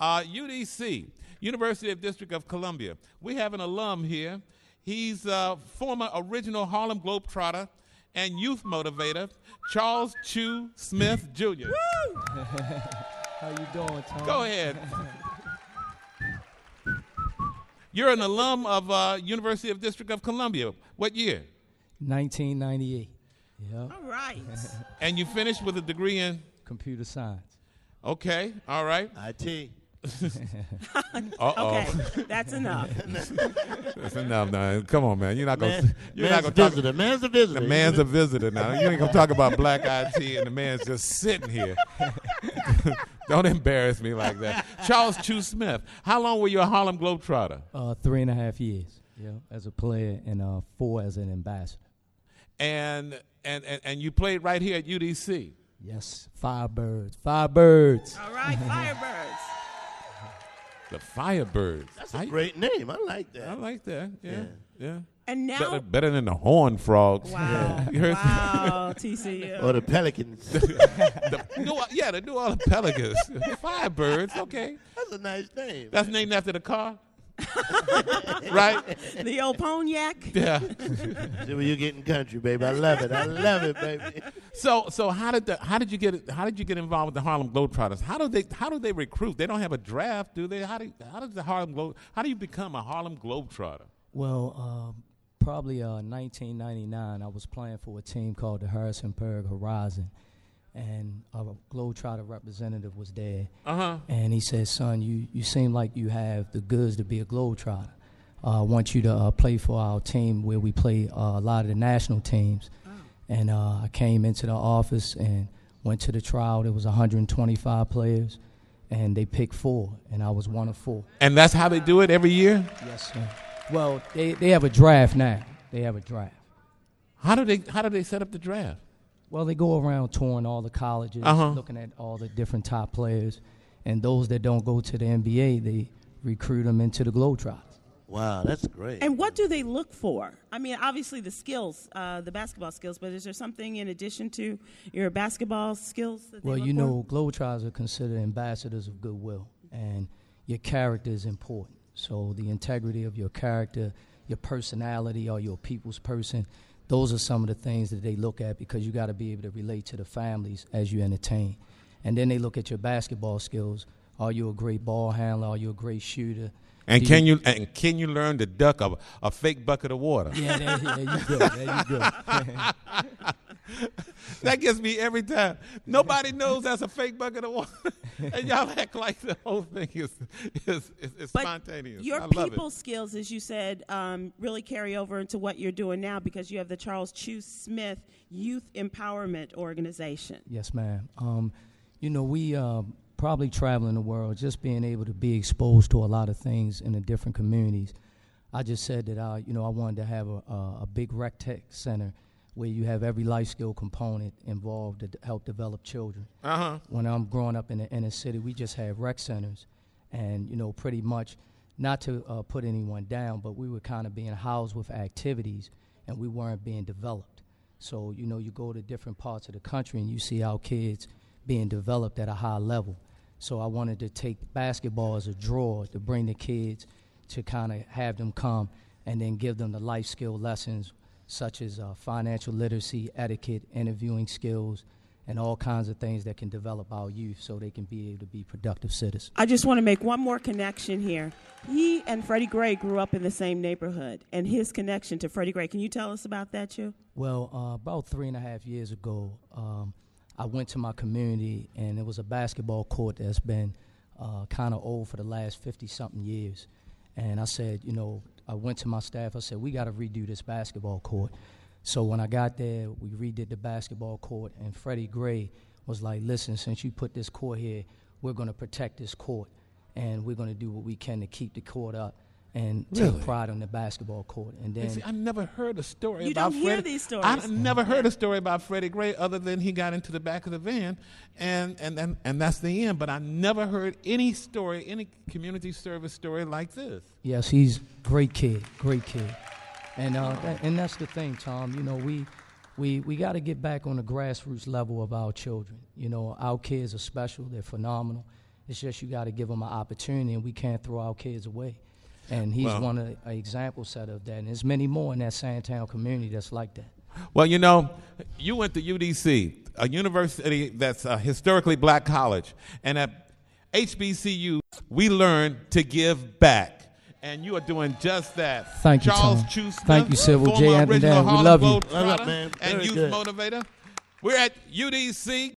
UDC, University of District of Columbia. We have an alum here. He's a former original Harlem Globetrotter and youth motivator, Charles Chu Smith Jr. Woo! How you doing, Tom? Go ahead. You're an alum of University of District of Columbia. What year? 1998. Yeah. All right. And you finished with a degree in? Computer science. Okay, all right. IT. Uh-oh. Okay, that's enough. That's enough now. Come on, man. You're not going Man's a to visitor. Man's a visitor. The man's a visitor now. You ain't going to talk about black IT and the man's just sitting here. Don't embarrass me like that. Charles Chu Smith, how long were you a Harlem Globetrotter? 3.5 years, yeah, as a player and 4 as an ambassador. And you played right here at UDC. Yes, Firebirds. Firebirds. All right, Firebirds. The Firebirds. That's a great name. I like that. I like that. Yeah. And now, better than the Horned Frogs. wow, wow, TCU. Or the Pelicans. the New Orleans Pelicans. Firebirds. Okay. That's a nice name. That's named after the car. Right? The old Pontiac. Yeah. See where you getting country, baby. I love it. I love it, baby. So how did you get involved with the Harlem Globetrotters? How do they recruit? They don't have a draft, do they? How do you become a Harlem Globetrotter? Well, probably 1999. I was playing for a team called the Harrisonburg Horizon, and a Globetrotter representative was there. And he said, "Son, you seem like you have the goods to be a Globetrotter. I want you to play for our team where we play a lot of the national teams." And I came into the office and went to the trial. There was 125 players, and they picked 4, and I was one of 4. And that's how they do it every year? Yes, sir. Well, they have a draft now. They have a draft. How do they set up the draft? Well, they go around touring all the colleges, looking at all the different top players, and those that don't go to the NBA, they recruit them into the Globetrotters. Wow, that's great. And what do they look for? I mean, obviously the skills, the basketball skills, but is there something in addition to your basketball skills that they look for? Globetrotters are considered ambassadors of goodwill, and your character is important. So the integrity of your character, your personality, or your people's person, those are some of the things that they look at, because you got to be able to relate to the families as you entertain. And then they look at your basketball skills. Are you a great ball handler? Are you a great shooter? And can you learn to duck a fake bucket of water? Yeah, there you go. That gets me every time. Nobody knows that's a fake bucket of water, and y'all act like the whole thing is spontaneous. Your people skills, as you said, really carry over into what you're doing now, because you have the Charles Chu Smith Youth Empowerment Organization. Yes, ma'am. We probably traveling the world, just being able to be exposed to a lot of things in the different communities. I just said that I wanted to have a big rec tech center where you have every life skill component involved to help develop children. When I'm growing up in the inner city, we just had rec centers, and pretty much, not to put anyone down, but we were kind of being housed with activities, and we weren't being developed. So you go to different parts of the country and you see our kids being developed at a high level. So I wanted to take basketball as a draw to bring the kids, to kind of have them come and then give them the life skill lessons, such as financial literacy, etiquette, interviewing skills, and all kinds of things that can develop our youth so they can be able to be productive citizens. I just want to make one more connection here. He and Freddie Gray grew up in the same neighborhood, and his connection to Freddie Gray. Can you tell us about that, Chu? Well, about 3.5 years ago, I went to my community, and it was a basketball court that's been kind of old for the last 50-something years. And I said, I went to my staff, I said, we got to redo this basketball court. So when I got there, we redid the basketball court, and Freddie Gray was like, listen, since you put this court here, we're going to protect this court, and we're going to do what we can to keep the court up and take pride on the basketball court. And then I never heard a story you about don't Freddie. hear these stories. I never heard a story about Freddie Gray other than he got into the back of the van, and that's the end. But I never heard any story, any community service story like this. Yes, he's great kid. And and that's the thing, Tom. We got to get back on the grassroots level of our children. Our kids are special. They're phenomenal. It's just you got to give them an opportunity, and we can't throw our kids away. And he's one of an example set of that. And there's many more in that Sandtown community that's like that. Well, you know, you went to UDC, a university that's a historically black college. And at HBCU, we learn to give back. And you are doing just that. Thank you, Charles Tom. Chu Smith, Thank you, Civil J. former Anthony original Dan. We Harlem love you. Globetrotter Love it, man. and Very youth good. motivator. We're at UDC.